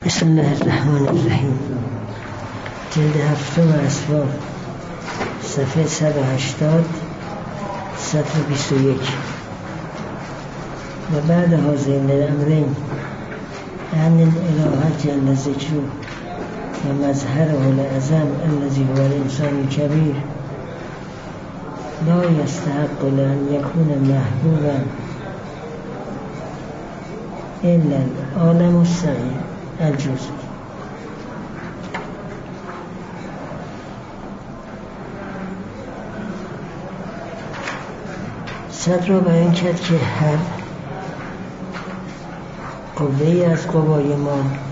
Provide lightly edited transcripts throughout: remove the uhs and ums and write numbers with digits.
بسم الله الرحمن الرحیم. جلد هفتم اسباب، صفحه 180 صفحه 21. و بعد هذین الامرین ان الاله جل ذکره و مظهره العظم الذی هو الانسان الکبیر لا یستحق لأن یکون محبوبا الا العالم الصغیر الجزئی. صدر را بیان کرد که هر قوه‌ای از قوای ما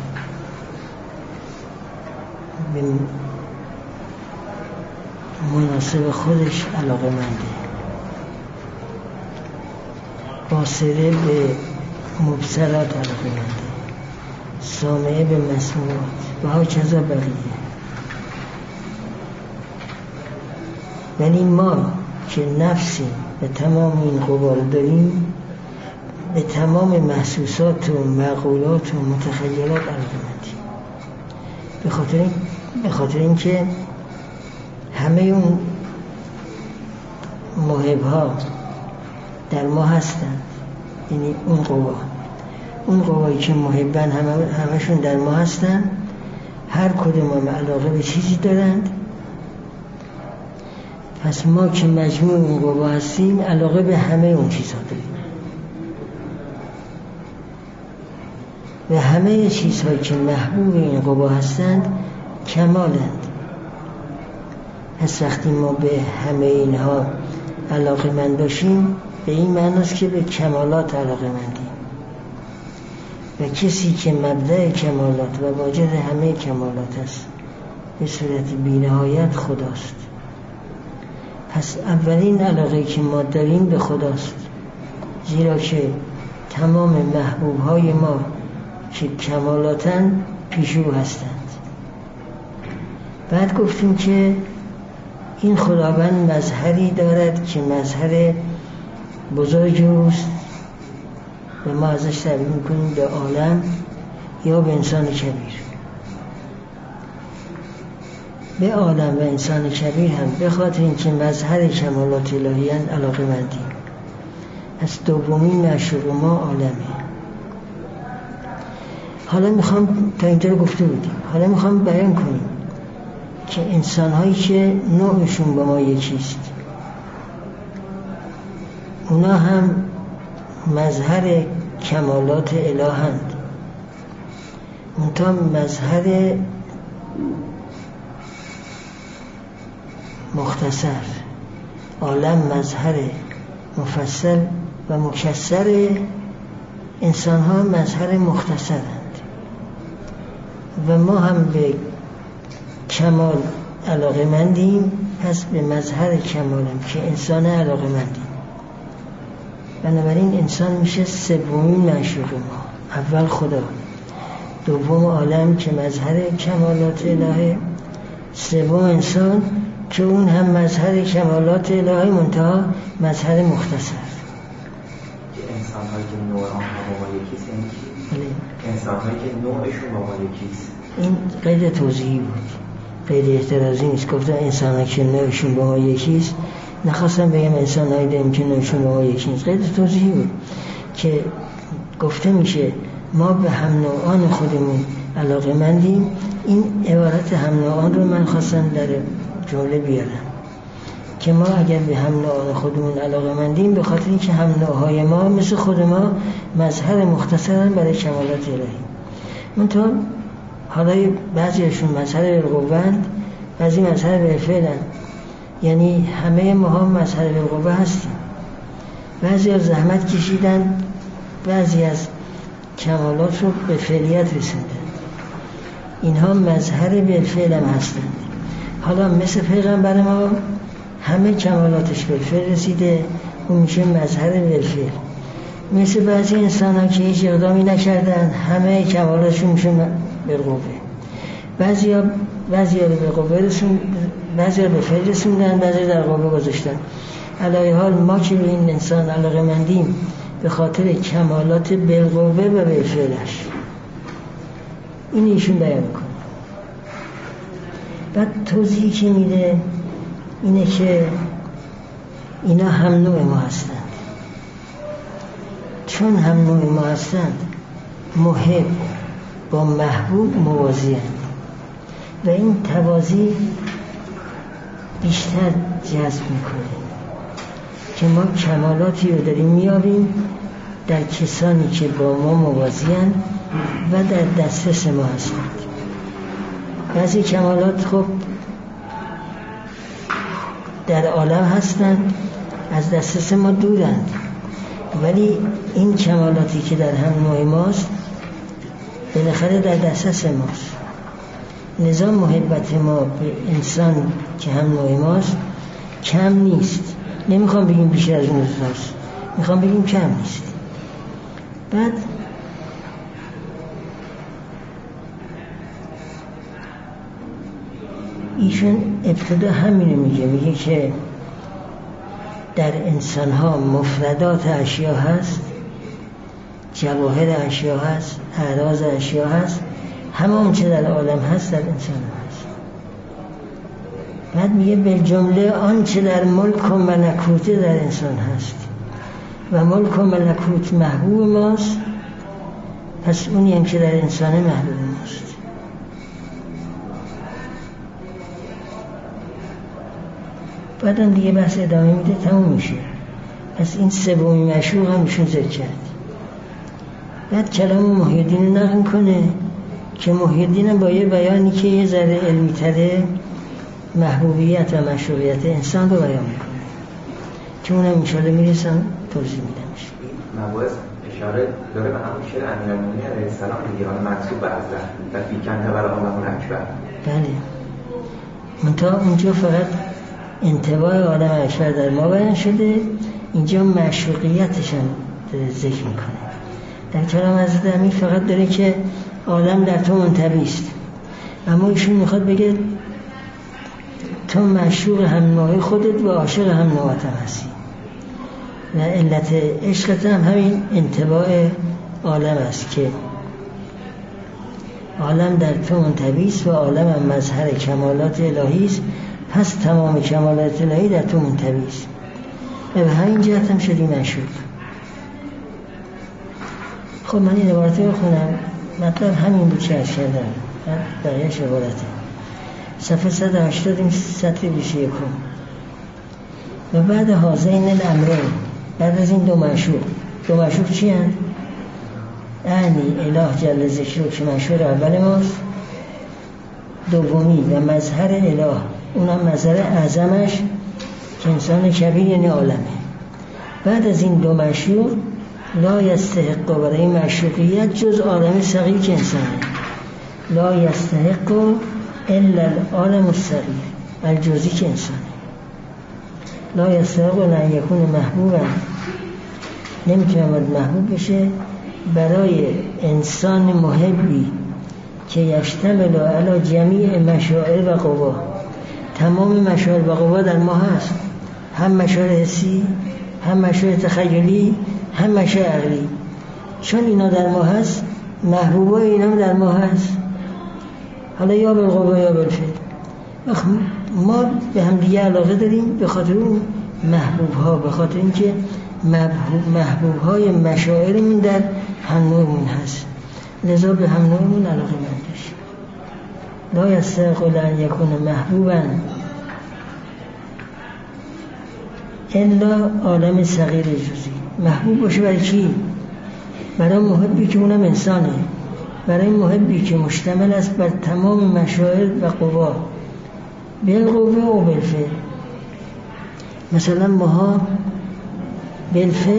به مناسب خودش علاقه‌منده، باصره به مبصرات علاقه‌منده، سامعه به مسموعات و هاکذا بقیه. ولی ما که نفسی به تمام این قوا رو داریم، به تمام محسوسات و معقولات و متخیلات علاقه‌مندیم، به خاطر اینکه همه اون موهب‌ها در ما هستند. یعنی اون قوایی که محبن همشون در ما هستند. هر کدوم هم علاقه به چیزی دارند. پس ما که مجموع اون قوا هستیم علاقه به همه اون چیزها داریم و همه چیزهایی که محبوب این قوا هستند کمالند. پس وقتی ما به همه اینها علاقه مند باشیم، به این معناست که به کمالات علاقه مندیم و کسی که مبدأ کمالات و واجد همه کمالات است به صورت بی‌نهایت خداست. پس اولین علاقه که ما داریم به خداست، زیرا که تمام محبوبهای ما که کمالاتن پیش او هستند. بعد گفتیم که این خداوند مظهری دارد که مظهر بزرگ اوست و ما ازش تعبیر میکنیم به عالم یا به انسان کبیر. به عالم و انسان کبیر هم به خاطر اینکه مظهر کمالات الهیان علاقه مندیم. پس دومین معشوق ما عالمه. حالا میخوام، تا اینجا رو گفته بودیم، حالا میخوام بیان کنیم که انسان‌هایی که نوعشون با ما یکیست، اونا هم مظهر کمالات الهند، منتها مظهر مختصر. عالم مظهر مفصل و مکسر، انسان‌ها مظهر مختصرند و ما هم به کمال علاقه مندیم. پس به مظهر کمالم که انسان علاقه مندیم. بنابراین انسان میشه سومین معشوق ما. اول خدا، دوم عالم که مظهر کمالات الهه، سوم انسان که اون هم مظهر کمالات الهه منتها مظهر مختصر. انسان‌هایی که نوع آنها با ما یکیست یعنی چی؟ انسان‌هایی که نوعشون با ما یکیست. این قید توضیحی بود، قید اعتراضی نیست. گفتم انسان‌هایی که نوعشون با ما یکیست، نخواستم بگم انسان‌هایی داریم که نوعشون با ما یکی نیست. قید توضیحی بود که گفته میشه ما به هم نوعان خودمون علاقه مندیم. این عبارت هم نوعان رو من خواستم در جمله بیارم که ما اگر به هم نوعان خودمون علاقه مندیم به خاطر اینکه هم نوعهای ما مثل خود ما مظهر مختصرن برای کمالات الهی. منتها حالا بعضیشون مظهر بالقوه‌اند، بعضی مظهر بالفعلند. یعنی همه ما هم مظهر بالقوه هستیم. بعضی از زحمت کشیدن، بعضی از کمالات رو به فعلیت رسوندن. اینها مظهر بالفعل هم هستند. حالا مثل پیغمبر ما همه کمالاتش بالفعل رسیده، اون میشه مظهر بالفعل. مثل بعضی انسان ها که هیچ اقدامی نکردن، همه کمالاتشون میشه بالقوه. بعضی ها به قوه رسوندن، بعضی ها به فعل رسوندن، بعضی در قوه گذاشتن. علی حال ما که به این انسان علاقه مندیم به خاطر کمالات بالقوه و بالفعلش. این ایشون بیان میکنه. بعد توضیحی که میده اینه که اینا هم نوع ما هستند. چون هم نوع ما هستند، محب با محبوب موازی هستند و این توازی بیشتر جذب میکنه که ما کمالاتی رو داریم میابیم در کسانی که با ما موازی هستند و در دسترس ما هستند. بعضی کمالات خب در عالم هستند، از دسترس ما دورند، ولی این کمالاتی که در هم نوع ماست بالاخره در دسترس ماست. نظام محبت ما به انسان که هم نوع ماست کم نیست. نمیخوام بگیم بیشتر از اون روزاست، میخوام بگیم کم نیست. بعد ایشون ابتدا همینو میگه که در انسان ها مفردات اشیا هست، جواهر اشیا هست، اعراض اشیا هست، همون چه در عالم هست در انسان هست. بعد میگه بالجمله آنچه در ملک و ملکوت در انسان هست و ملک و ملکوت محبوب ماست، پس اونی هم که در انسان محبوب ماست. بعدم دیگه بحث ادامه میده، تموم میشه. پس این سومی مشروع هم ایشون ذکر کرد. بعد کلام محی الدین رو نقل کنه که محی الدین با یه بیانی که یه ذره علمی تره محبوبیت و مشروعیت انسان رو بیان میکنه که اونم انشاءالله میرسم توضیح میدمش. مباحث اشاره داره به همون شعر امیرالمومنین علیه السلام دیگه، حالا منسوب به حضرت و فیکن تبر آمون اکبر. بله، منتها اونجا فقط انطباع عالم اکبر در ما بیان شده، اینجا مشروقیتش هم ذکر میکنه. در کلام حضرت امیر فقط داره که عالم در تو منطبع است، اما ایشون میخواد بگه تو مشروق هم نوع خودت و عاشق هم نوعت هم هستی و علت عشقت هم همین انطباع عالم است که عالم در تو منطبع است و عالم هم مظهر کمالات الهی است، پس تمام کمالات الهی در تو منطبع است و به همین جهت هم شدی مشروق. خب من این عبارت رو بخونم، مطلب همین بود که عرض کردم، بقیه‌اش عبارته. صفحه 180 این سطر 21. و بعد هذین الامرین، بعد از این دو مشروق چی هست؟ اعنی اله جل ذکره که مشروق اول ماست، دومی و مظهر اله، اونم مظهر اعظمش که انسان کبیر یعنی عالمه. بعد از این دو مشروق لا یستحق برای مشروقیت جز عالم صغیر که انسانه، لا یستحق الا العالم الصغیر الجزئی که انسانه. لا یستحق ان یکون محبوبا، نمیتونه محبوب بشه برای انسان محبی که یشتمل علی جمیع مشاعر و قوا. تمام مشاعر و قوا در ما هست، هم مشاعر حسی، هم مشاعر تخیلی، هم مشاعر عقلی. چون اینا در ما هست، محبوبای اینا در ما هست، حالا یا بالقوا یا بالفعل. ما به هم دیگه علاقه داریم به خاطر اون محبوب ها، به خاطر اینکه محبوب های مشاعرمون در هم نوعمون هست، لذا به هم نوعمون علاقه من داشت. لا یستحق ان یکون محبوبا الا عالم صغیر جزئی. محبوب باشه برای کی؟ برای محبی که اونم انسانه، برای محبی که مشتمل است بر تمام مشاعر و قوا، بالقوه و بالفعل. مثلا ماها بالفعل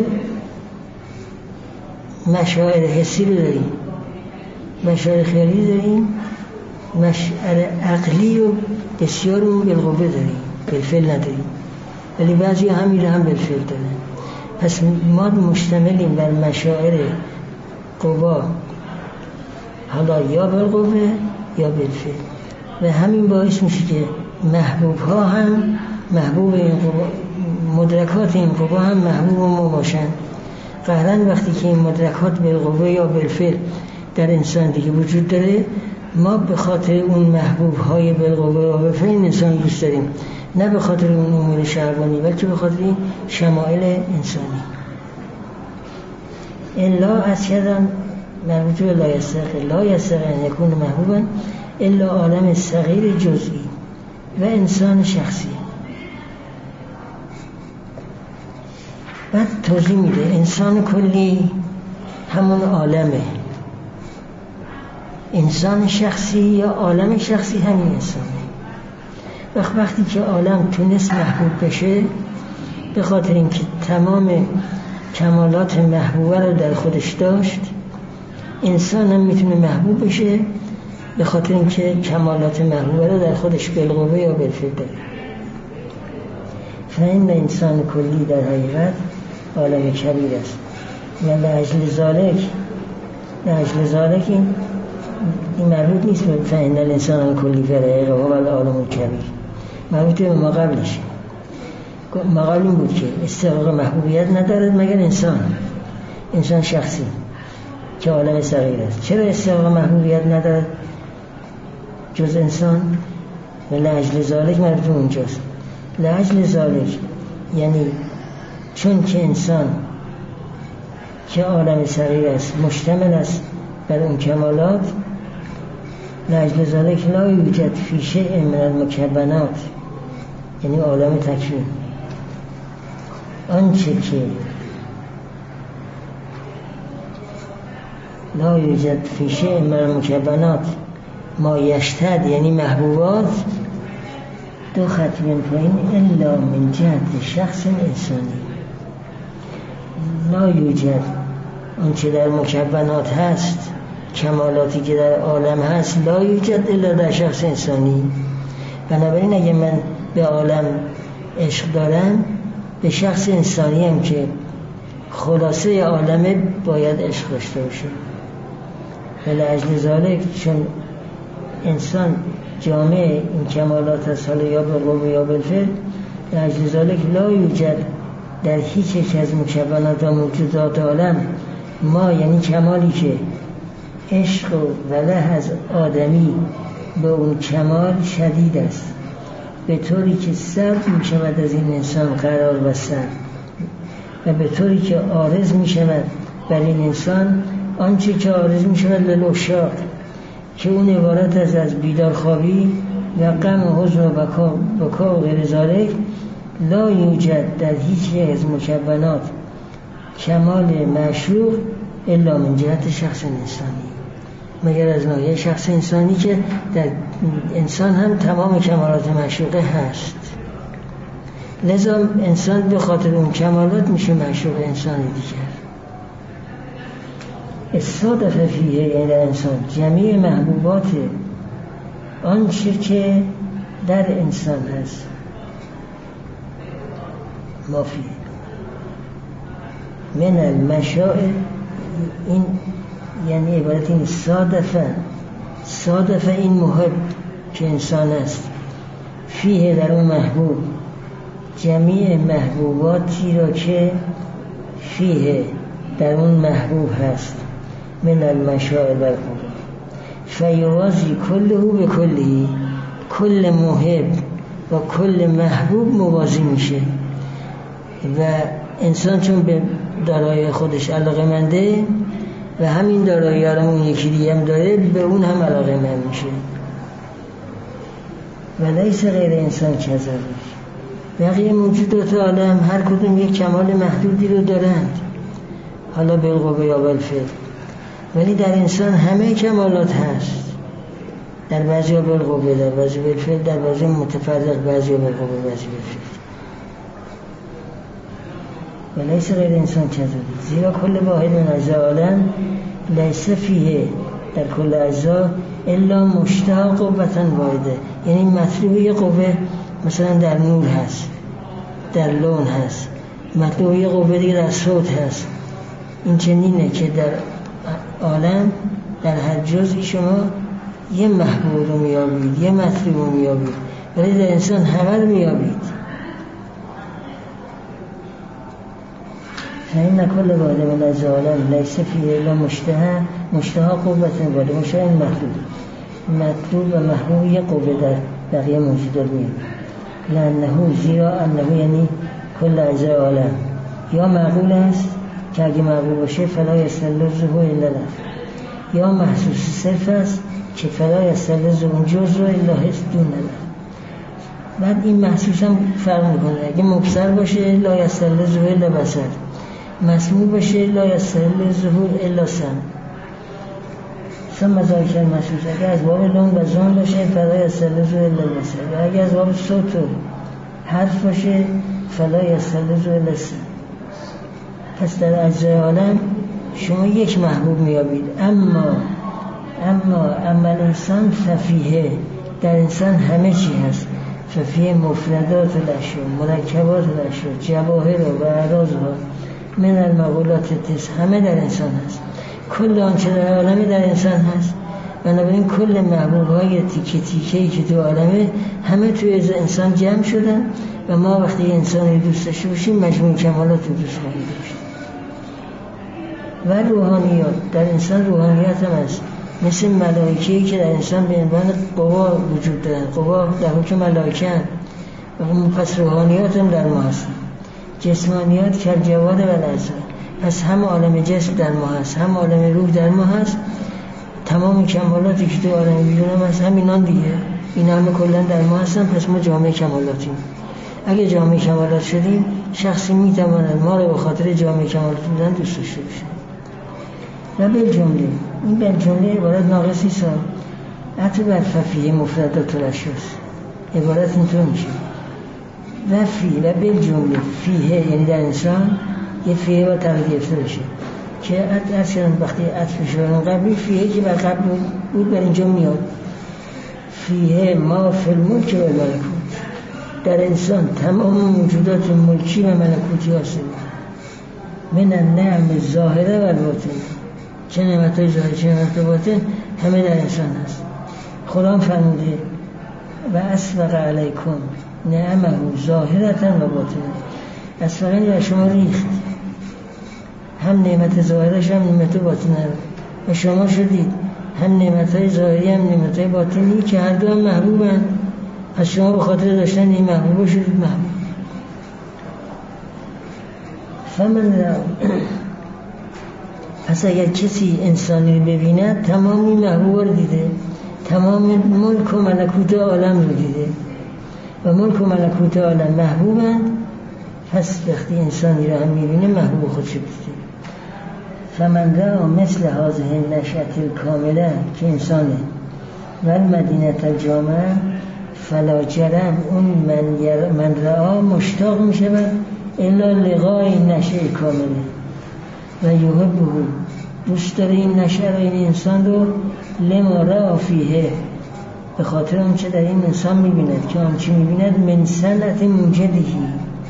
مشاعر حسی رو داریم، مشاعر خیالی داریم، مشاعر عقلی و بسیار رو بالقوه داریم، بالفعل نداریم، ولی بعضی همین رو هم بالفعل دارن. پس ما مشتملیم بر مشاعر قوا، حالا یا بالقوه یا بالفعل، و همین باعث میشه که محبوب ها هم محبوب این قوا، مدرکات این قوا هم محبوب ما باشن. قهرن وقتی که این مدرکات بالقوه یا بالفعل در انسان دیگه وجود داره، ما به خاطر اون محبوب های بالقوه و بالفعل انسان دوست داریم، نه به خاطر اون امور شهوانی، بلکه به خاطر این شمائل انسانی. الا از کردم مربوط به لا یستحق ان یکون محبوبا الا عالم صغیر جزئی و انسان شخصی. بعد توضیح میده انسان کلی همون عالمه، انسان شخصی یا عالم شخصی همین انسانه. وقتی که عالم تونست محبوب بشه به خاطر اینکه تمام کمالات محبوبه رو در خودش داشت، انسان هم میتونه محبوب بشه به خاطر اینکه کمالات محبوبه رو در خودش بالقوه یا بالفعل داره. فإن انسان کلی در حقیقت عالم کبیر است و لأجل ذالک این مربوط نیست به فإن الانسان کلی فی الحقیقه هو العالم الکبیر، مربوط به ما قبلش. ما قبل این بود که استحقاق محبوبیت ندارد مگر انسان شخصی که عالم صغیر است. چرا استحقاق محبوبیت ندارد جز انسان؟ و لأجل ذالک مربوط به اونجاست. لأجل ذالک یعنی چون که انسان که عالم صغیر است مشتمل است بر اون کمالات، لأجل ذالک لا یوجد فی شیء من المکونات، یعنی عالم تکوین، آنچه که لا یوجد فی شیء من المکونات ما یشتد یعنی محبوبات دو خط من پایین الا من جهت شخص انسانی. لا یوجد آنچه در مکونات هست، کمالاتی که در عالم هست، لا یوجد الا در شخص انسانی. بنابراین اگه من به عالم عشق دارم، به شخص انسانی هم که خلاصه عالمه باید عشق داشته باشه. لأجل ذالک چون انسان جامع این کمالات هست، حالا یا بالقوه یا بالفعل، لأجل ذالک لا یوجد در هیچ یک از مکونات و موجودات عالم ما یعنی کمالی که عشق و وله از آدمی به اون کمال شدید است، به طوری که سرد می شود از این انسان قرار بستن و به طوری که عارض می شود بر این انسان آنچه که عارض می شود للعشاق، که اون عبارت از بیدار خوابی و غم و حزن و بکا و غیر ذالک. لا یوجد در هیچ از مکونات کمال معشوق الا من جهت شخص انسانی، مگر از ناحیه شخص انسانی که در انسان هم تمام کمالات معشوقه هست. لذا انسان به خاطر اون کمالات میشه معشوق انسان دیگر. استادف فیه یعنی در انسان جمیع محبوبات آنچه که در انسان هست مافی من المشاعر، این یعنی عبارت این صادفه این محب که انسان است فیه در اون محبوب جمیع محبوباتی را که فیه در اون محبوب هست من المشاعر بالقوه فیوازی کله به کلی، کل محب و کل محبوب موازی میشه و انسان چون به دارایی خودش علاقه‌منده و همین دارایی ها اون یکی دیگه هم داره، به اون هم علاقه‌مند میشه. و لیس غیر انسان کذالک، بقیه موجودات عالم هر کدوم یک کمال محدودی رو دارند، حالا بالقوه یا بالفعل، ولی در انسان همه کمالات هست، در بعضی ها بالقوه، در بعضی بالفعل، در بعضی متفرق، بعضی ها بالقوه، بعضی بالفعل. و لیس غیر انسان کذالک، زیرا کل واحد من اجزاء عالم لیس فیه در کل اجزا الا مشتاق قوة واحده، یعنی مطلوب قوه مثلا در نور هست، در لون هست، مطلوب قوه دیگه در صوت هست. این چنینه که در عالم در هر جزئی شما یه محبوب رو میابید، یه مطلوب رو میابید، ولی در انسان همه رو میابید. فإن كل واحد من العالم ليس فيه إلا مشتهى قوة واحدة، مشتهى این مطلوب. مطلوب و محبوب یه قوه در بقیه موجودات میاد. لانه زیرا انه یعنی کل اجزای عالم یا معقول است که اگه معقول باشه فلا یستلزه الا لفظ، یا محسوس صرف است که فلا یستلزه اون جزء الا حس دون لفظ. بعد این محسوس هم فرق میکنه، اگه مبصر باشه لا یستلزه الا بصر، مسموع باشه لا یستلزه الا سمع. ثم ذاکر محسوس اگه از باب لون و زون باشه فلا یستلزه الا بصر، و اگه از باب صوت و حرف باشه فلا یستلزه الا سمع. پس در اجزای عالم شما یک محبوب میابید، اما عمل انسان ففیه، در انسان همه چی هست. ففیه مفردات الاشیاء، مرکبات الاشیاء، جواهر و اعراض ها، من المقولات التسع، همه در انسان هست. کل آنچه در عالم در انسان هست. بنابراین کل محبوب های تیکه تیکه‌ای که تو عالمه همه توی انسان جمع شدن و ما وقتی انسانی دوست داشته باشیم مجموع کمالات رو دوست خواهیم داشت. و روحانیات، در انسان روحانیات هم هست، مثل ملائکه‌ای که در انسان به عنوان قوا وجود دارن، قوا در حکم ملائکه هست و پس روحانیات هم در ما هست. جسمانیات که جواد و لحظه، پس هم عالم جسم در ما هست، هم عالم روح در ما هست. تمام کمالاتی که تو عالم بیرون هم هست همینان دیگه، این همه کلن در ما هستن. پس ما جامعه کمالاتیم. اگه جامعه کمالات شدیم شخصی میتواند ما رو به خاطر جامعه کمالات بودن دوست داشته باشه. و بالجمله، این بالجمله عبارت ناقصی سا عطف بر ففیه مفردات الاشیاء، عبارت اینطور میشه و فی و بالجمله فیه یعنی در انسان یه فیه با تقدیر گرفته بشه که اصلا وقتی عطف شدن قبلی فیه که بر قبل بود بر اینجا میاد. فیه ما فی الملک و ملکوت، در انسان تمام موجودات ملکی و ملکوتی هست، من النعم ظاهره و باطن، چه نعمت‌های ظاهر چه نعمت‌های باطن همه در انسان هست. خدا فرموده و اسبق علیکم نعمه ظاهرتا و باطن، اسبقا در شما ریخت، هم نعمت ظاهرش هم نعمت باطنه و شما شدید هم نعمت‌های ظاهری هم نعمت‌های باطنی که هر دو هم محبوبن. پس شما به خاطر داشتن این محبوب شدید محبوب. فمن پس اگر کسی انسانی رو ببیند تمام این محبوب رو دیده، تمام ملک و ملکوت عالم رو دیده و ملک و ملکوت عالم محبوبند. پس وقتی انسانی رو هم میبینه محبوب خودش دیده. فمن را مثل هذه نشأة الکامله که انسانه و المدینه الجامعه فلا جرم اون من را مشتاق میشود الا لقای نشأه کامله و یحبه، دوست داره این نشأه را، این انسان رو، لما را فیه، به خاطر اون چه در این انسان میبیند که آن چی میبیند من صنعت موجدهی،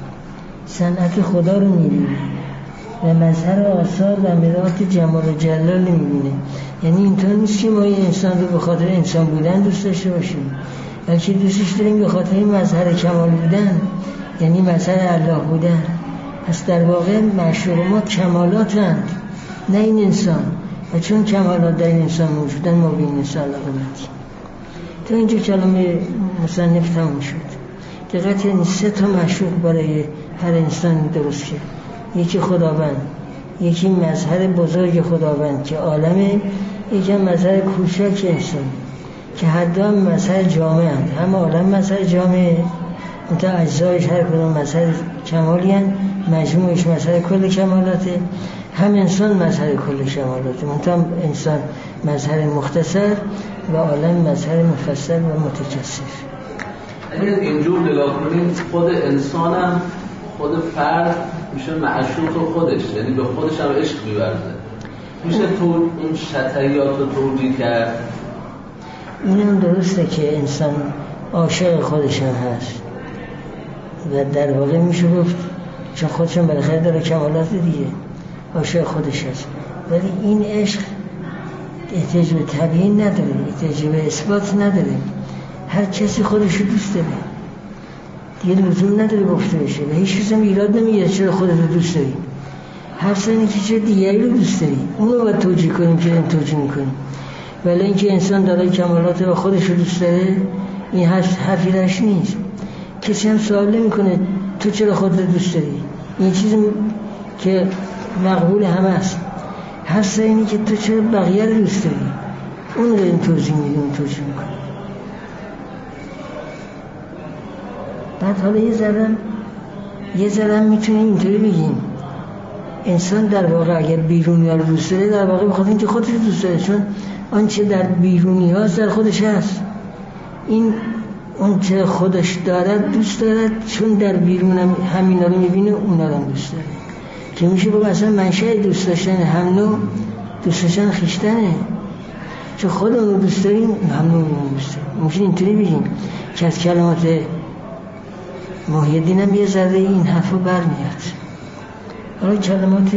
صنعت خدا رو میبینه و مظهر آثار و مرات جمال و جلال میبینه. یعنی اینطور نیست که ما این انسان رو به خاطر انسان بودن دوست داشته باشیم، بلکه دوستش داریم به خاطر این مظهر کمال بودن، یعنی مظهر الله بودن. پس در واقع معشوق ما کمالاتند نه این انسان، و چون کمالات در این انسان موجودن ما به این انسان علاقه مندیم. تا اینجا کلمه مصنف تموم شد. دقیقاً یعنی 3 تا معشوق برای هر انسان درست کرد. یکی خداوند، یکی مظهر بزرگ خداوند که عالمه، یکی مظهر کوچک انسان که هر دو هم مظهر جامع هست. هم عالم مظهر جامعه، تا اجزایش هر کدوم مظهر کمالی هست، مجموعش مظهر کل کمالاته. هم انسان مظهر کل کمالاته، منتها انسان مظهر مختصر و عالم مظهر مفصل و متکثر. اگر اینجور نگاه کنیم خود انسانم، خود فرد میشه معشوق خودش، یعنی به خودش هم عشق می‌ورزه. میشه تو اون شطحیات رو توجیه کرد. این هم درسته که انسان عاشق خودش هم هست و در واقع میشه گفت چون خودشون بالاخره داره کمالات دیگه، عاشق خودش هست. ولی این عشق احتیاج به تبیین نداره، احتیاج به اثبات نداره. هر کسی خودش رو دوست داره، دیگه لزوم نداره گفته بشه و هیچ کسی هم ایراد نمیگیره چرا خودت رو دوست داری. هر سنی که چرا دیگری رو دوست داری، اون رو باید توجیه کنیم که این توجیه میکنیم. ولی اینکه انسان داره کمالات و خودش رو دوست داره این حرفی درش نیست. کسی هم سوال نمیکنه تو چرا خودت دوست داری؟ این چیزی که مقبول همه است. هست اینی که تو چرا بقیه رو دوست داری؟ اون رو این توضیح میده، اون توضیح میکنه. بعد حالا یه ذره میتونیم اینطوری بگیم انسان در واقع اگر بیرونی ها رو دوست داره در واقع بخاطر اینکه خودش رو دوست داره، چون آنچه در بیرونی هاست در خودش هست. این اون چه خودش دارد دوست دارد چون در بیرون همین رو میبینه اونا رو دوست داره، که میشه بگم اصلا منشأ دوست داشتن هم نوع دوست داشتن خویشتنه، چون خود اون رو دوست داریم هم نوع اون دوست داریم. ممکن اینطوری بگیم که از کلمات محی الدین هم یه ذره این حرفو برمیاد. حالا کلمات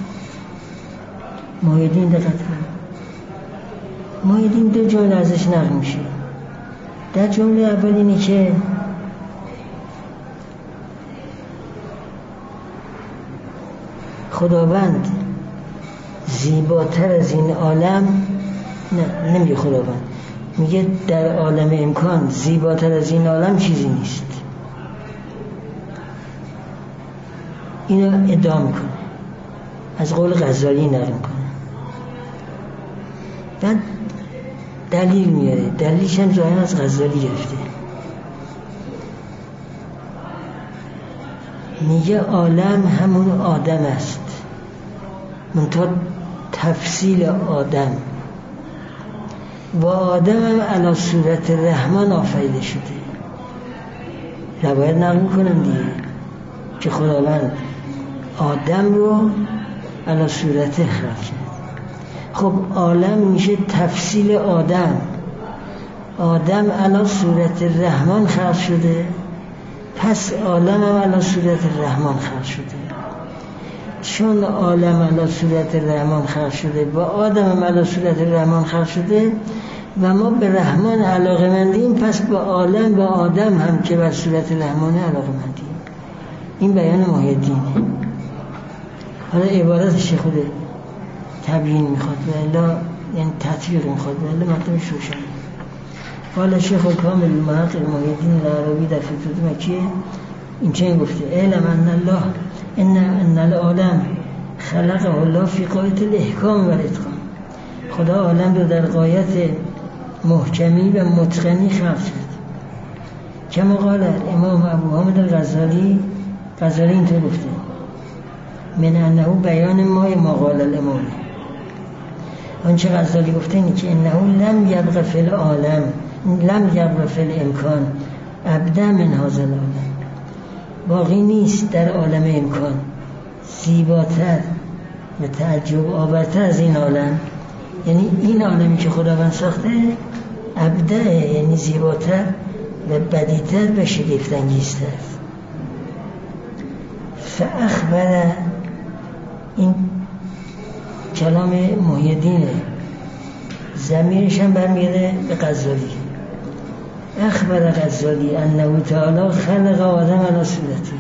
محی الدین دقت کنید. محی الدین دو جمله ازش نقل میشه. در جمله اول اینه که خداوند زیباتر از این عالم، نه نمیگه خداوند، میگه در عالم امکان زیباتر از این عالم چیزی نیست. اینو ادعا میکنه، از قول غزالی نقل میکنه. بعد دلیل میاره، دلیلش هم ظاهرا از غزالی گرفته. میگه عالم همون آدم است، منتها تفصیل آدم و آدم هم علی صورت رحمان آفریده شده. روایت نقل میکنم دیگه که خداوند آدم رو علی صورت خلق کرد. خب عالم میشه تفصیل آدم، آدم علی صورت رحمان خلق شده، پس عالم هم علی صورت رحمان خلق شده. چون عالم علی صورت رحمان خلق شده و آدم هم علی صورت رحمان خلق شده و ما به رحمان علاقه مندیم، پس به عالم و آدم هم که بر صورت رحمان علاقه مندیم. این بیان محی الدینه. حالا عبارتش خود تبیین میخواد و الا یعنی تطبیق میخواد و الا مطلبش روشن. قال شیخ الکامل المحقق محی الدین العربی در فتوح مکیه این چنین گفته: اعلم ان الله ان العالم خلقه الله فی غایت الاحکام و الاتقان. خدا عالم رو در غایت محکمی و متقنی خلق کرد. کما قال امام ابو حامد الغزالی اینطور گفته: من انه بیان ما قال الامام. آنچه غزالی گفته اینه که انه لم یبق فی العالم، لم یبق فی الامکان ابدا من هذا العالم. باقی نیست در عالم امکان زیباتر و تعجب آورتر از این عالم. یعنی این عالمی که خداوند ساخته ابدع، یعنی زیباتر و بدیتر و شگفت‌انگیزتر. فاخبر، این کلام محی الدینه، ضمیرش هم برمیگرده به غزالی. اخبر غزالی انه تعالی خلق آدم علی صورته.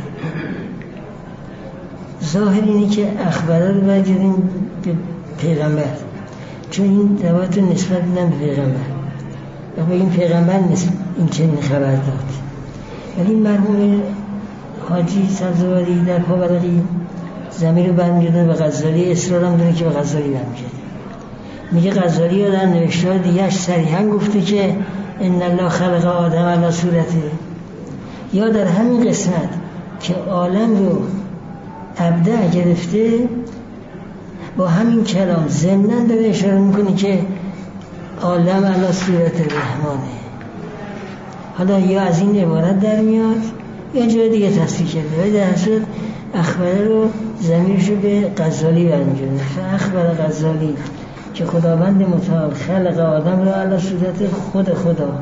ظاهر اینه که اخبره رو برگردیم به پیغمبر، چون این روایت رو نسبت دیدن به پیغمبر و به این پیغمبر این چنین خبر داد. ولی مرحوم حاجی سبزواری در پاورقی ضمیر رو برمیگرده به غزالی، اصرار هم داره که به غزالی برمیگرده. میگه غزالی ها در نوشتار دیگهش صریحا گفته که ان الله خلق آدم علی صورته، یا در همین قسمت که عالم رو ابدع گرفته با همین کلام ضمناً داره اشاره میکنه که عالم علی صورت رحمانه. حالا یا از این عبارت در میاد یا جای دیگه تصدیق کرده، ولی در صورت اخبره رو ضمیرش رو به غزالی برمیگرده. فاخبر غزالی که خداوند متعال خلق آدم رو علی صورت خود خدا.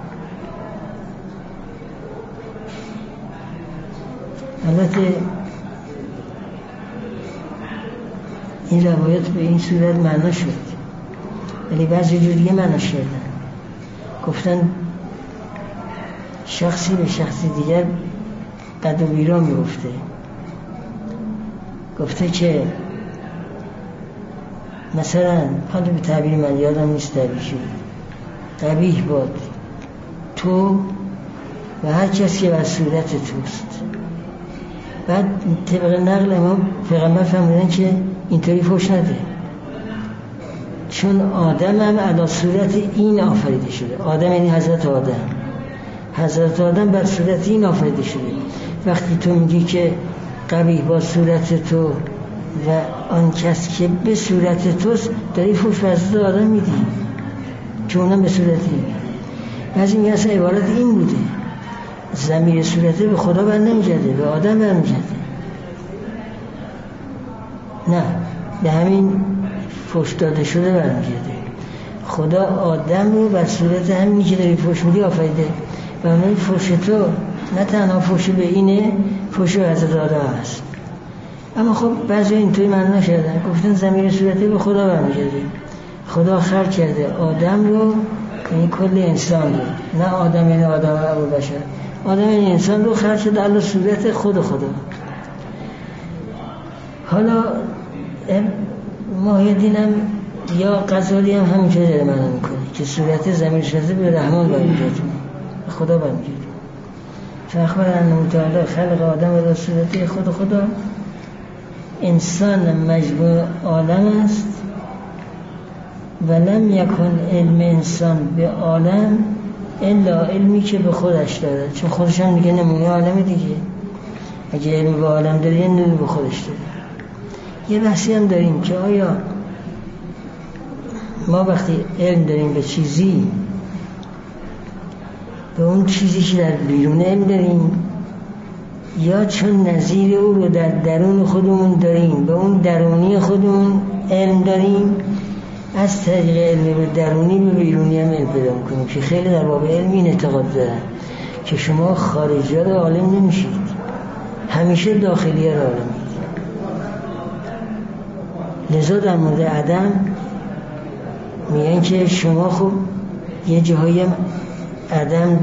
البته این روایت به این صورت معنا شد، ولی بعضی جور دیگه معناش کردن. گفتن شخصی به شخصی دیگر بد و بیرا میگفته، گفته که مثلا حالا به تعبیر من یادم نیست تعبیرشی قبیح باد تو و هر کسی بر صورت توست. بعد طبق نقل ما پیغمبر فرمودن که اینطوری فحش نده، چون آدم هم علی صورت این آفریده شده. آدم یعنی حضرت آدم. حضرت آدم بر صورت این آفریده شده. وقتی تو میگی که قبیح با صورت تو و آن کس که به صورت توست، داری فحش به حضرت آدم میدی که اونم به صورتی. بعضی میگن اصلا عبارت این بوده، ضمیر صورته به خدا بر نمیگرده، به آدم بر میگرده. نه، به همین فحش داده شده برمیگرده. خدا آدم رو بر صورت همینی که داری فحش میدی آفریده و همین فحش تو نه تنها فحش به اینه، فحش به حضرت آدم هست. اما خب بعضی اینطوری معنی نشدن، گفتن ضمیر صورته به خدا برمیگرده. خدا خلق کرده آدم رو، یعنی کل انسان رو، نه آدم یعنی آدم ابو بشر، آدم یعنی انسان رو خلق کرده علی صورت خود خدا. حالا محیدین هم یا غزالی هم همینجا داره معنی میکنه که صورت ضمیر صورته به رحمان برمیگرده، به خدا برمیگرده. فاخبر انه تعالی خلق آدم علی صورت خود خدا. انسان مجموع عالم است و لم یکن علم انسان به عالم الا علمی که به خودش داره، چون خودش هم میگه نمونه عالم دیگه. اگه علم به عالم داره یه نمونه به خودش داره. یه بحثی هم داریم که آیا ما وقتی علم داریم به چیزی، به اون چیزی که در بیرون علم داریم، یا چون نظیر او رو در درون خودمون داریم به اون درونی خودمون علم داریم، از طریق علم به درونی به بیرونی هم علم پیدا میکنیم. که خیلی در باب علم این اعتقاد دارن که شما خارجی ها رو عالم نمیشید، همیشه داخلی ها رو عالمید. لذا در مورد عدم میگن که شما خب یه جاهایی هم عدم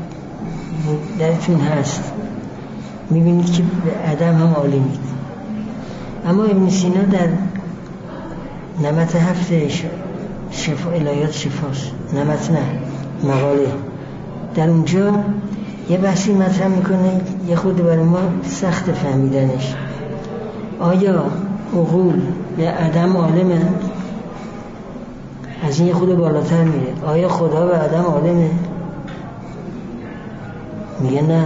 درتون هست، میبینید که به عدم هم عالمید. اما ابن سینا در نمط 7 شفا الهیات شفاست، نمط نه مقاله، در اونجا یه بحثی مطرح میکنه یه خود برای ما سخت فهمیدنش. آیا عقول به عدم عالمه؟ از این یه خود بالاتر میره. آیا خدا به عدم عالمه؟ میگه نه،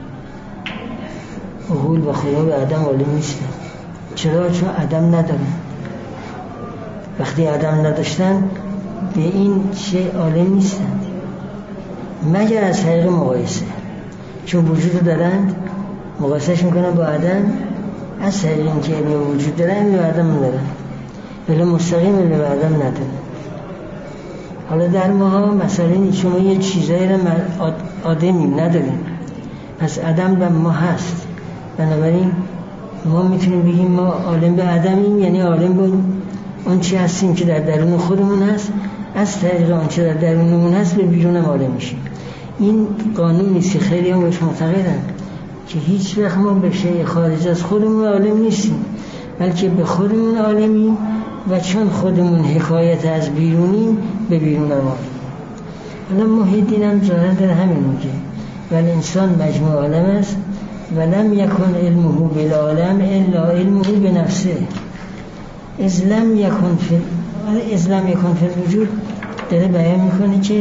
عقول و خدا به عدم عالم نیستن. چرا؟ چون عدم ندارن. وقتی عدم نداشتن به این چه عالم نیستن مگر از طریق مقایسه. چون وجود دارند مقایسهش میکنن با عدم، از طریق اینکه علم وجود دارن علم به عدم ندارن، ولی مستقیم علم به عدم ندارن. حالا در ما مسئله نیست، شما یه چیزایی رو آدمیم نداریم، پس عدم به ما هست. بنابراین ما میتونیم بگیم ما عالم به عدمیم، یعنی عالم به اون چی هستیم که در درون خودمون هست، از طریق آن چه در درونمون هست به بیرونم عالم میشیم. این قانون نیست که خیلی هم بهش معتقدن که هیچ وقت ما به شیء خارج از خودمون عالم نیستیم، بلکه به خودمون عالمیم و چون خودمون حکایت از بیرونیم به بیرونم عالم. حالا محیدین هم ظاهر داره همین میگه ولی انسان مجموع عالم است و لم یکن علمه بالعالم الا علمه بنفسه. از لم یکن فی الوجود داره بیان میکنه که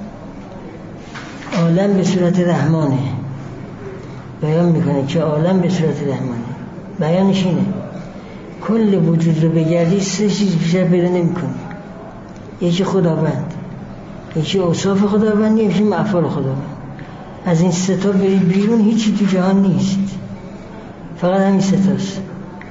عالم به صورت رحمانه، بیان میکنه که عالم به صورت رحمانه. بیانش اینه کل وجود رو بگردی 3 چیز بیشتر پیدا نمیکنی. یکی خداوند، یکی اوصاف خداوند، یکی افعال خداوند. از این 3 تا بری بیرون هیچی تو جهان نیست، فقط همین 3 تاست.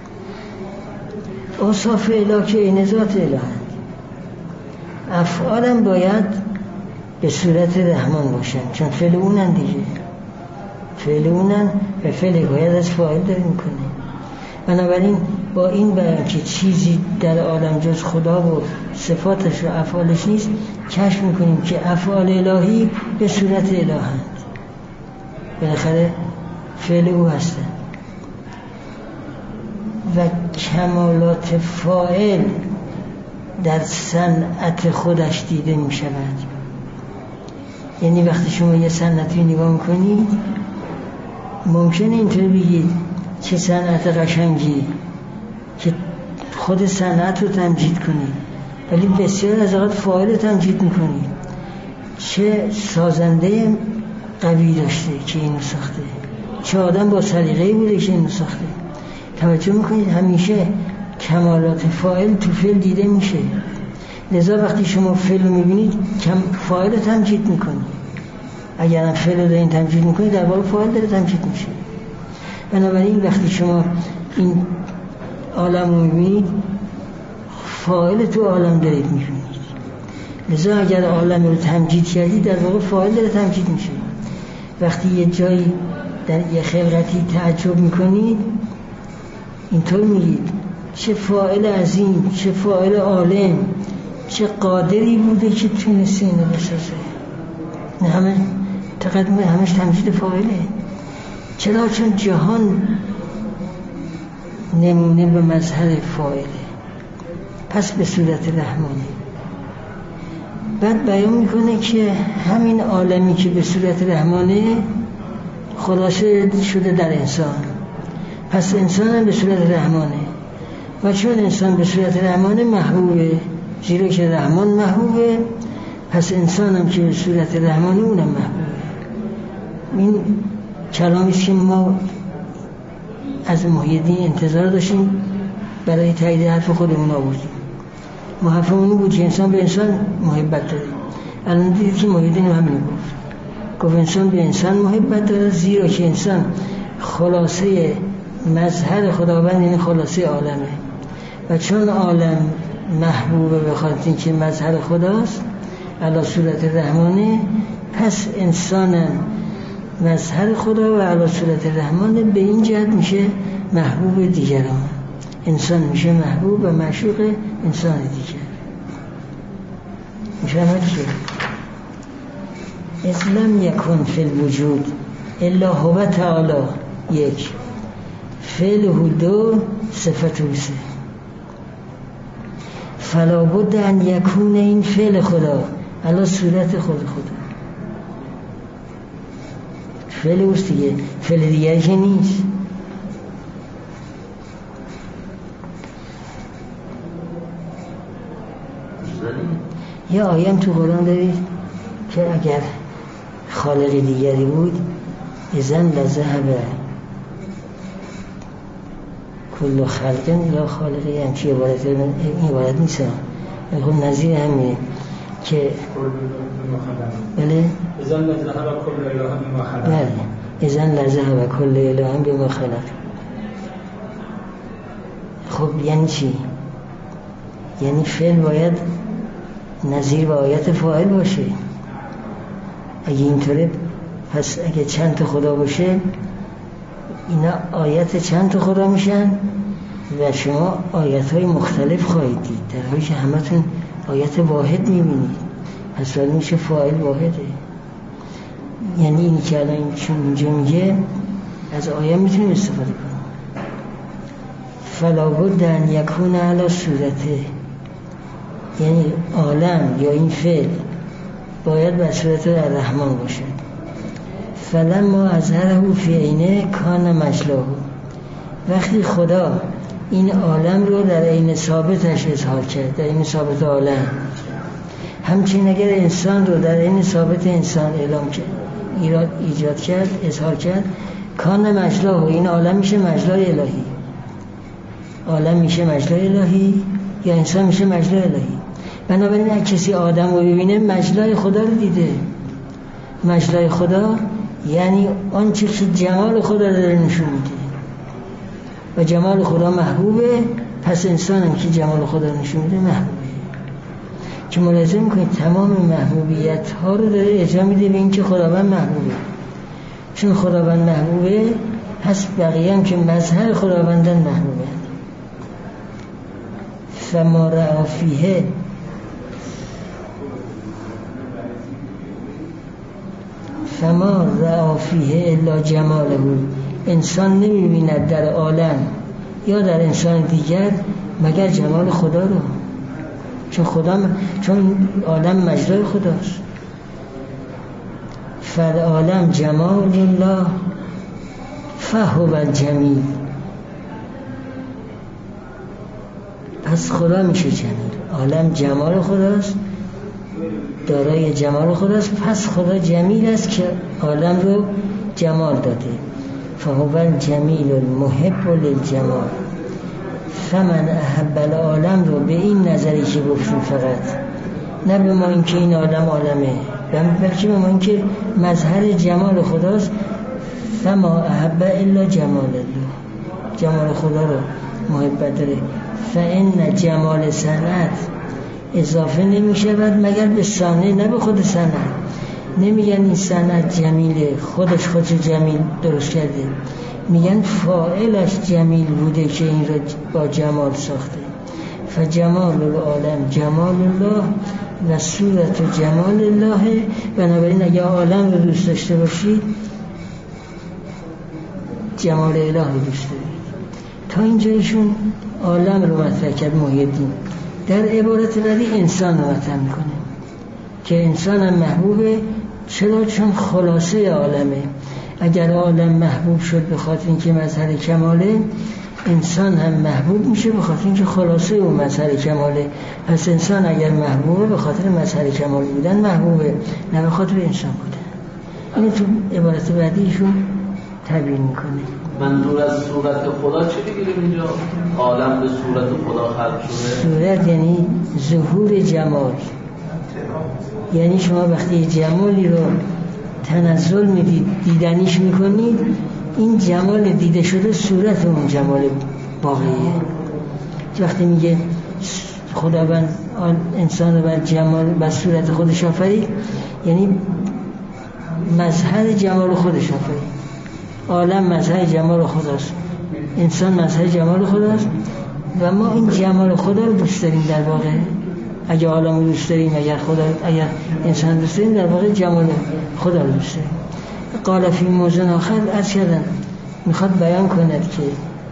اوصاف اله که این ذات الهند، افعالم باید به صورت رحمان باشن، چون فعل اونن دیگه، فعل اونن و فعل باید از فاعل داره میکنه. بنابراین با این بیان که چیزی در عالم جز خدا و صفاتش و افعالش نیست، کشف میکنیم که افعال الهی به صورت الهند، بالاخره فعل او هستن و کمالات فاعل در صنعت خودش دیده می شود. یعنی وقتی شما یه صنعتی نگاه میکنید ممکنه اینطور بگید چه صنعت قشنگی که خود صنعت رو تمجید کنید، ولی بسیار از اوقات فاعل تمجید میکنید. چه سازنده قوی داشته که اینو ساخته، چه آدم با سلیقه‌ای بوده که اینو ساخته. توجه میکنید همیشه کمالات فاعل تو فعل دیده میشه. لذا وقتی شما فعل رو میبینید فاعل رو تمجید میکنید. اگر هم فعل رو دارین تمجید میکنید در واقع فاعل داره تمجید میشه. بنابراین وقتی شما این عالم رو میبینید فاعل تو عالم دارید میبینید. لذا اگر عالم رو تمجید کردید در واقع فاعل داره تمجید میشه. وقتی یه جایی در یه خلقتی تعجب میکنید اینطور میگید چه فاعل عظیم، چه فاعل عالم، چه قادری بوده که تونسته اینو بسازه. نه همش تمجید فاعله. چرا؟ چون جهان نمونه به مظهر فاعله، پس به صورت رحمانه. بعد بیان میکنه که همین عالمی که به صورت رحمانه خلاصه شده در انسان، پس انسان هم به صورت رحمانه. و چون انسان به صورت رحمانه محبوبه، زیرا که رحمان محبوبه، پس انسان هم که به صورت رحمانه اونم محبوبه. این کلامیست که ما از محی الدین انتظار داشتیم برای تایید حرف خودمون آوردیم. محفظمون بود که انسان به انسان محبت داره. الان دیدید که محی الدین همین گفت انسان به انسان محبت داره، زیرا که انسان خلاصه مظهر خداوند، یعنی خلاصه عالمه. و چون عالم محبوبه به خاطر اینکه مظهر خداست علی صورت رحمانه، پس انسانم مظهر خدا و علی صورت رحمانه، به این جهت میشه محبوب دیگران. انسان میشه محبوب و معشوق انسان دیگر. میشه اسلام یکن فی الوجود الا هو تعالی یک، فعله دو، صفته سه. فلا بد ان یکون این فعل خدا علی صورت خود خدا. فعل اوست دیگه، فعل دیگری که نیست. یا آیه تو قرآن دارید که اگر خالق دیگری بود اذن لذهب کل خلق الی خالقی. همچی عبارت این عبارت نیست، خب نظیر همینه که بله اذن لذهب کل اله بما خلق. بله اذن لذهب کل اله بما خلق. خب یعنی چی؟ یعنی فعل باید نظیر و آیت فاعل باشه. اگه اینطوره پس اگه چند تا خدا باشه اینا آیت چند تا خدا میشن و شما آیت های مختلف خواهید دید، در حالی که همتون آیت واحد میبینید. پس ولی میشه فاعل واحده. یعنی اینی که الان چون اینجا میگه از آیه میتونیم استفاده کنیم. فلا بد ان یکون علی صورته، یعنی عالم یا این فعل باید به صورت رحمان باشه. فلما اظهره فی عینه کان مجلاه. وقتی خدا این عالم رو در عین ثابتش اظهار کرد، در عین ثابت عالم، همچنین اگر انسان رو در عین ثابت انسان اعلام کرد، ایجاد کرد، اظهار کرد، کان مجلاه، این عالم میشه مجلای الهی. عالم میشه مجلای الهی یا انسان میشه مجلای الهی. بنابراین اگه کسی آدم رو ببینه مجلای خدا رو دیده. مجلای خدا یعنی آنچه که جمال خدا داره نشون میده و جمال خدا محبوبه، پس انسان هم که جمال خدا نشون میده محبوبه. که ملاحظه میکنید تمام محبوبیت ها رو داره اجرا میده به این که خداوند محبوبه. چون خداوند محبوبه پس بقیه هم که مظهر خداوندن محبوبه. فما رأى فیه فما رأى فیه الا جماله. انسان نمی‌بیند در عالم یا در انسان دیگر مگر جمال خدا رو. چون عالم مجرای خداست. فالعالم جمال الله فهو الجمیل. پس خدا میشه جمیل. عالم جمال خداست، دارای جمال خداست، پس خدا جمیل است که عالم رو جمال داده. فهو الجمیل المحب للجمال. فمن احب العالم رو به این نظری که گفتیم، فقط نه به ما اینکه این عالم عالمه، بلکه به ما اینکه مظهر جمال خداست. فما احب الا جمال الله، جمال خدا رو محبت داره. فإن جمال صنعت اضافه نمی شود مگر به صانع، نه به خود صنعت. نمیگن این صنعت جمیله، خودش جمیل درست کرده، میگن فاعلش جمیل بوده که این رو با جمال ساخته. فجمال العالم جمال الله و صورت جمال الله. بنابراین اگر عالم رو دوست داشته باشید، جمال اله رو دوست دارید. تا اینجایشون عالم رو مطرح کرد محی الدین. در عبارت بعدی انسان رو مطرح میکنه که انسان هم محبوبه. چرا؟ چون خلاصه عالمه. اگر عالم محبوب شد به خاطر اینکه مظهر کماله، انسان هم محبوب میشه به خاطر اینکه خلاصه اون مظهر کماله. پس انسان اگر محبوبه به خاطر مظهر کمال بودن محبوبه، نه به خاطر انسان بودن. اینو تو عبارت بعدیشون تبیین میکنه. منظور از صورت خدا چی بگیریم اینجا؟ عالم به صورت خدا خلق شده. صورت یعنی ظهور جمال. یعنی شما وقتی جمالی رو تنزل میدید، دیدنیش میکنید، این جمال دیده شده صورت اون جمال باقیه. وقتی میگه خداوند انسان رو بر جمال بر صورت خودش آفرید، یعنی مظهر جمال خودش آفرید. عالم مظهر جمال خداست، انسان مظهر جمال خداست و ما این جمال خدا رو دوست داریم. در واقع اگر عالم رو دوست داریم، اگر انسان دوست داریم، در واقع جمال خدا رو دوست داریم. قال فی موضوع آخر عرض کردن میخواد بیان کند که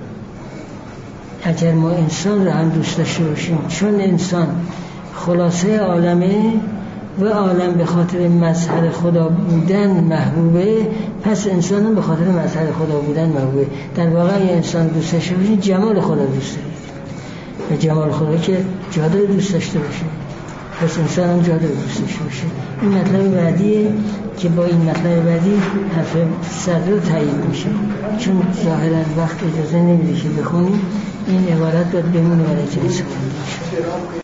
اگر ما انسان رو هم دوست داشته باشیم، چون انسان خلاصه عالمه و عالم به خاطر مظهر خدا بودن محبوبه، پس انسان هم به خاطر مظهر خدا بودن محبوبه. در واقع انسان دوست داشته باشید، جمال خدا دوست دارید و جمال خدا که جاده دوست داشته باشید، پس انسان هم جاده دوست داشته باشید. این مطلب بعدیه که با این مطلب بعدی حرف صدر رو تایید میشه، چون ظاهرا وقت اجازه نمیده که بخونیم. این عبارت باید بمونه برای جلسه.